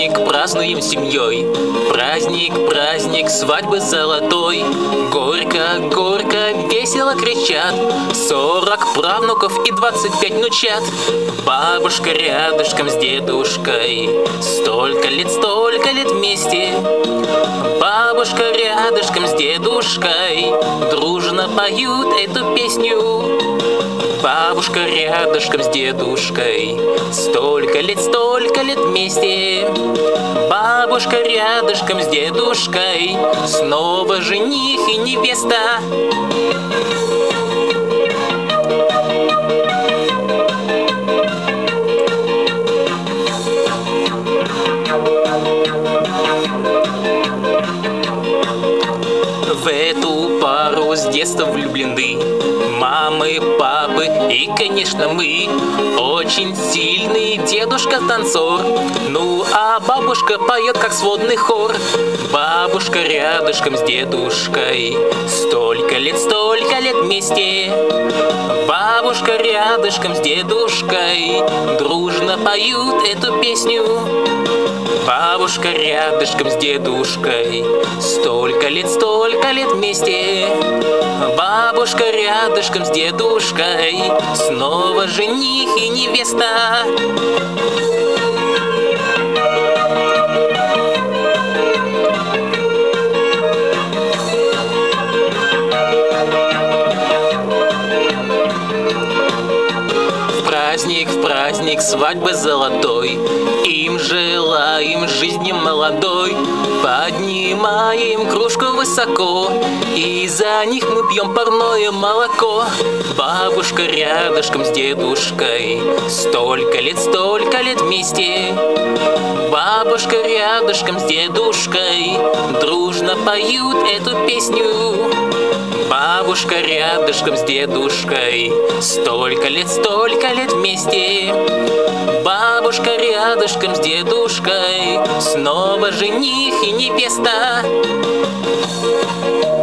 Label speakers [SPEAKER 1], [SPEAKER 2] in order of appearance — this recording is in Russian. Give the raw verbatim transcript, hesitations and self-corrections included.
[SPEAKER 1] Праздник празднуем с семьей, праздник, праздник свадьбы золотой. Горько, горько, весело кричат сорок правнуков и двадцать пять внучат. Бабушка рядышком с дедушкой, столько лет, столько лет вместе. Бабушка рядышком с дедушкой, дружно поют эту песню. Бабушка рядышком с дедушкой, столько лет, столько лет вместе. Бабушка рядышком с дедушкой, снова жених и невеста. В эту пару с детства влюблены мамы, папы и, конечно, мы. Очень сильный дедушка танцор, ну а бабушка поет как сводный хор. Бабушка рядышком с дедушкой, столько лет, столько лет вместе. Бабушка рядышком с дедушкой, дружно поют эту песню. Бабушка рядышком с дедушкой, столько лет, столько лет вместе. Бабушка рядышком с дедушкой, снова жених и невеста. В праздник, в праздник свадьбы золотой им желаем жизни молодой. Поднимаем кружку высоко, и за них мы пьем парное молоко. Бабушка рядышком с дедушкой, столько лет, столько лет вместе. Бабушка рядышком с дедушкой, дружно поют эту песню. Бабушка рядышком с дедушкой, столько лет, столько лет вместе. Бабушка рядышком с дедушкой, снова жених и невеста.